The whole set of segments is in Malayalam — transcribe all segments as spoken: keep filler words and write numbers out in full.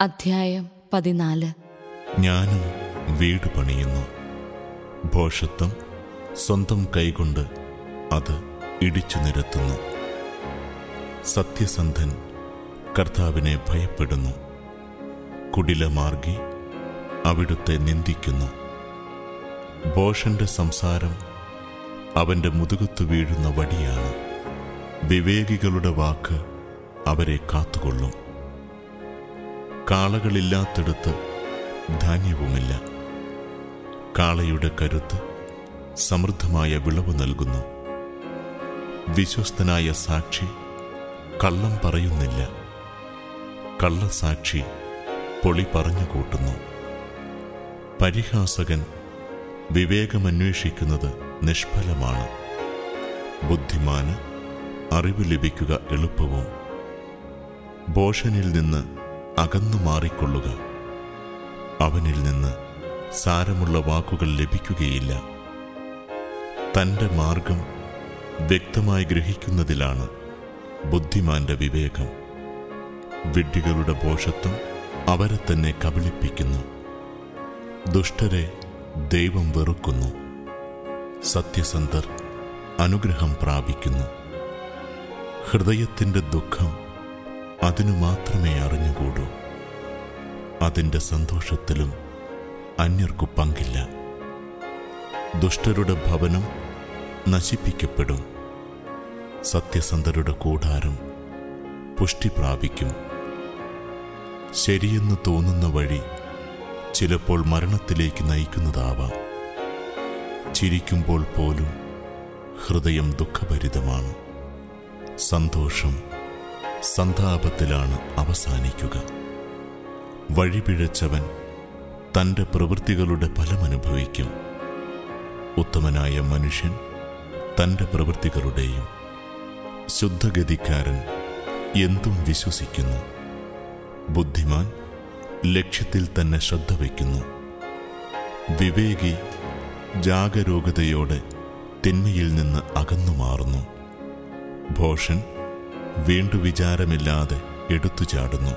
അധ്യായം പതിനാല്. ജ്ഞാനം വീട് പണിയുന്നു, ഭോഷത്വം സ്വന്തം കൈകൊണ്ട് അത് ഇടിച്ചു നിരത്തുന്നു. സത്യസന്ധൻ കർത്താവിനെ ഭയപ്പെടുന്നു, കുടിലമാർഗി അവിടുത്തെ നിന്ദിക്കുന്നു. ഭോഷന്റെ സംസാരം അവന്റെ മുതുകത്തു വീഴുന്ന വടിയാണ്, വിവേകികളുടെ വാക്ക് അവരെ കാത്തുകൊള്ളും. കാളകളില്ലാത്തിടത്ത് ധാന്യവുമില്ല, കാളയുടെ കരുത്ത് സമൃദ്ധമായ വിളവ് നൽകുന്നു. വിശ്വസ്തനായ സാക്ഷി കള്ളം പറയുന്നില്ല, കള്ളസാക്ഷി പൊളി പറഞ്ഞു കൂട്ടുന്നു. പരിഹാസകൻ വിവേകമന്വേഷിക്കുന്നത് നിഷ്ഫലമാണ്, ബുദ്ധിമാന് അറിവ് ലഭിക്കുക എളുപ്പവും. ഭോഷനിൽ നിന്ന് അകന്നു മാറിക്കൊള്ളുക, അവനിൽ നിന്ന് സാരമുള്ള വാക്കുകൾ ലഭിക്കുകയില്ല. തൻ്റെ മാർഗം വ്യക്തമായി ഗ്രഹിക്കുന്നതിലാണ് ബുദ്ധിമാന്റെ വിവേകം. വിഡ്ഢികളുടെ ഭോഷത്വം അവരെ തന്നെ കബളിപ്പിക്കുന്നു, ദുഷ്ടരെ ദൈവം വെറുക്കുന്നു. സത്യസന്ധർ അനുഗ്രഹം പ്രാപിക്കുന്നു. ഹൃദയത്തിൻ്റെ ദുഃഖം അതിനു മാത്രമേ അറിഞ്ഞുകൂടൂ, അതിൻ്റെ സന്തോഷത്തിലും അന്യർക്കു പങ്കില്ല. ദുഷ്ടരുടെ ഭവനം നശിപ്പിക്കപ്പെടും, സത്യസന്ധരുടെ കൂടാരം പുഷ്ടി പ്രാപിക്കും. ശരിയെന്ന് തോന്നുന്ന വഴി ചിലപ്പോൾ മരണത്തിലേക്ക് നയിക്കുന്നതാവാം. ചിരിക്കുമ്പോൾ പോലും ഹൃദയം ദുഃഖഭരിതമാണ്. സന്തോഷം സന്താപത്തിലാണ് അവസാനിക്കുക. വഴിപിഴച്ചവൻ തൻ്റെ പ്രവൃത്തികളുടെ ഫലമനുഭവിക്കും. ഉത്തമനായ മനുഷ്യൻ തൻ്റെ പ്രവൃത്തികളുടെയും, ശുദ്ധഗതിക്കാരൻ എന്തും വിശ്വസിക്കുന്നു. ബുദ്ധിമാൻ ലക്ഷ്യത്തിൽ തന്നെ ശ്രദ്ധ വയ്ക്കുന്നു. വിവേകി ജാഗരൂകതയോടെ തിന്മയിൽ നിന്ന് അകന്നു മാറുന്നു. ഭോഷൻ വീണ്ടു വിചാരമില്ലാതെ എടുത്തു ചാടുന്നു.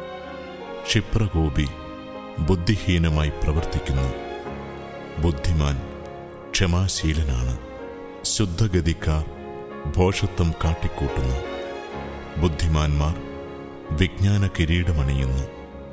ക്ഷിപ്രകോപി ബുദ്ധിഹീനമായി പ്രവർത്തിക്കുന്നു. ബുദ്ധിമാൻ ക്ഷമാശീലനാണ്. ശുദ്ധഗതിക്കാർ ഭോഷത്വം കാട്ടിക്കൂട്ടുന്നു. ബുദ്ധിമാന്മാർ വിജ്ഞാന കിരീടമണിയുന്നു.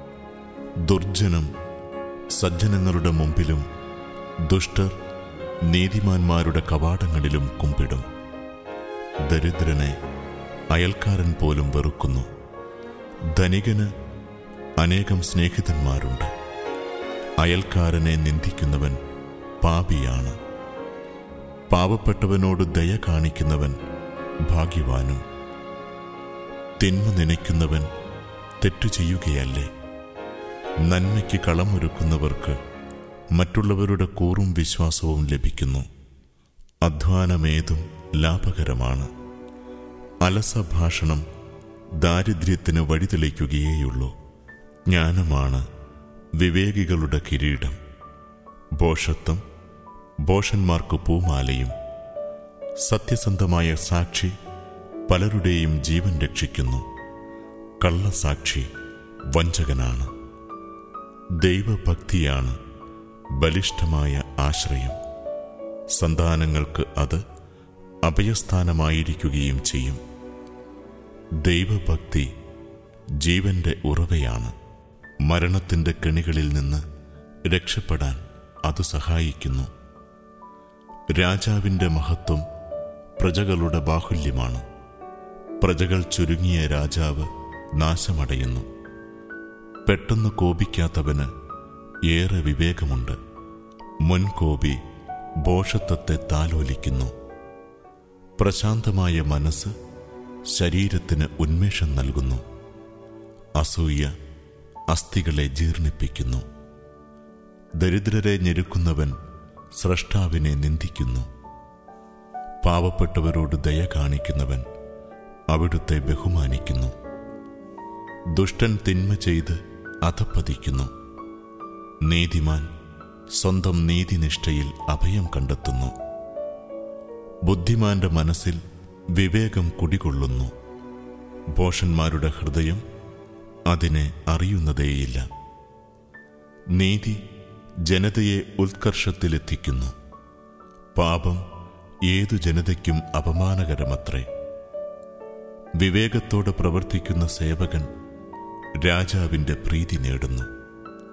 ദുർജനം സജ്ജനങ്ങളുടെ മുമ്പിലും ദുഷ്ടർ നീതിമാന്മാരുടെ കവാടങ്ങളിലും കുമ്പിടും. ദരിദ്രനെ അയൽക്കാരൻ പോലും വെറുക്കുന്നു. ധനികന് അനേകം സ്നേഹിതന്മാരുണ്ട്. അയൽക്കാരനെ നിന്ദിക്കുന്നവൻ പാപിയാണ്. പാവപ്പെട്ടവനോട് ദയ കാണിക്കുന്നവൻ ഭാഗ്യവാനും. തിന്മ നനയ്ക്കുന്നവൻ തെറ്റു ചെയ്യുകയല്ലേ? നന്മയ്ക്ക് കളമൊരുക്കുന്നവർക്ക് മറ്റുള്ളവരുടെ കൂറും വിശ്വാസവും ലഭിക്കുന്നു. അധ്വാനമേതും ലാഭകരമാണ്. അലസഭാഷണം ദാരിദ്ര്യത്തിന് വഴിതെളിക്കുകയേയുള്ളൂ. ജ്ഞാനമാണ് വിവേകികളുടെ കിരീടം. ഭോഷത്വം ഭോഷന്മാർക്ക് പൂമാലയും. സത്യസന്ധമായ സാക്ഷി പലരുടെയും ജീവൻ രക്ഷിക്കുന്നു. കള്ളസാക്ഷി വഞ്ചകനാണ്. ദൈവഭക്തിയാണ് ബലിഷ്ഠമായ ആശ്രയം. സന്താനങ്ങൾക്ക് അത് അഭയസ്ഥാനമായിരിക്കുകയും ചെയ്യും. ദൈവഭക്തി ജീവന്റെ ഉറവയാണ്. മരണത്തിൻ്റെ കെണികളിൽ നിന്ന് രക്ഷപ്പെടാൻ അത് സഹായിക്കുന്നു. രാജാവിൻ്റെ മഹത്വം പ്രജകളുടെ ബാഹുല്യമാണ്. പ്രജകൾ ചുരുങ്ങിയ രാജാവ് നാശമടയുന്നു. പെട്ടെന്ന് കോപിക്കാത്തവന് ഏറെ വിവേകമുണ്ട്. മുൻകോപി ഭോഷത്വത്തെ താലോലിക്കുന്നു. പ്രശാന്തമായ മനസ്സ് ശരീരത്തിന് ഉന്മേഷം നൽകുന്നു. അസൂയ അസ്ഥികളെ ജീർണിപ്പിക്കുന്നു. ദരിദ്രരെ ഞെരുക്കുന്നവൻ സ്രഷ്ടാവിനെ നിന്ദിക്കുന്നു. പാവപ്പെട്ടവരോട് ദയ കാണിക്കുന്നവൻ അവിടുത്തെ ബഹുമാനിക്കുന്നു. ദുഷ്ടൻ തിന്മ ചെയ്ത് അധപ്പതിക്കുന്നു. നീതിമാൻ സ്വന്തം നീതിനിഷ്ഠയിൽ അഭയം കണ്ടെത്തുന്നു. ബുദ്ധിമാന്റെ മനസ്സിൽ വിവേകം കുടികൊള്ളുന്നു. ഭോഷന്മാരുടെ ഹൃദയം അതിനെ അറിയുന്നതേയില്ല. നീതി ജനതയെ ഉത്കർഷത്തിലെത്തിക്കുന്നു. പാപം ഏതു ജനതയ്ക്കും അപമാനകരമത്രേ. വിവേകത്തോടെ പ്രവർത്തിക്കുന്ന സേവകൻ രാജാവിൻ്റെ പ്രീതി നേടുന്നു.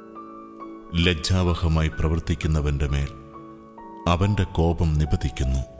ലജ്ജാവഹമായി പ്രവർത്തിക്കുന്നവന്റെ മേൽ അവന്റെ കോപം നിപതിക്കുന്നു.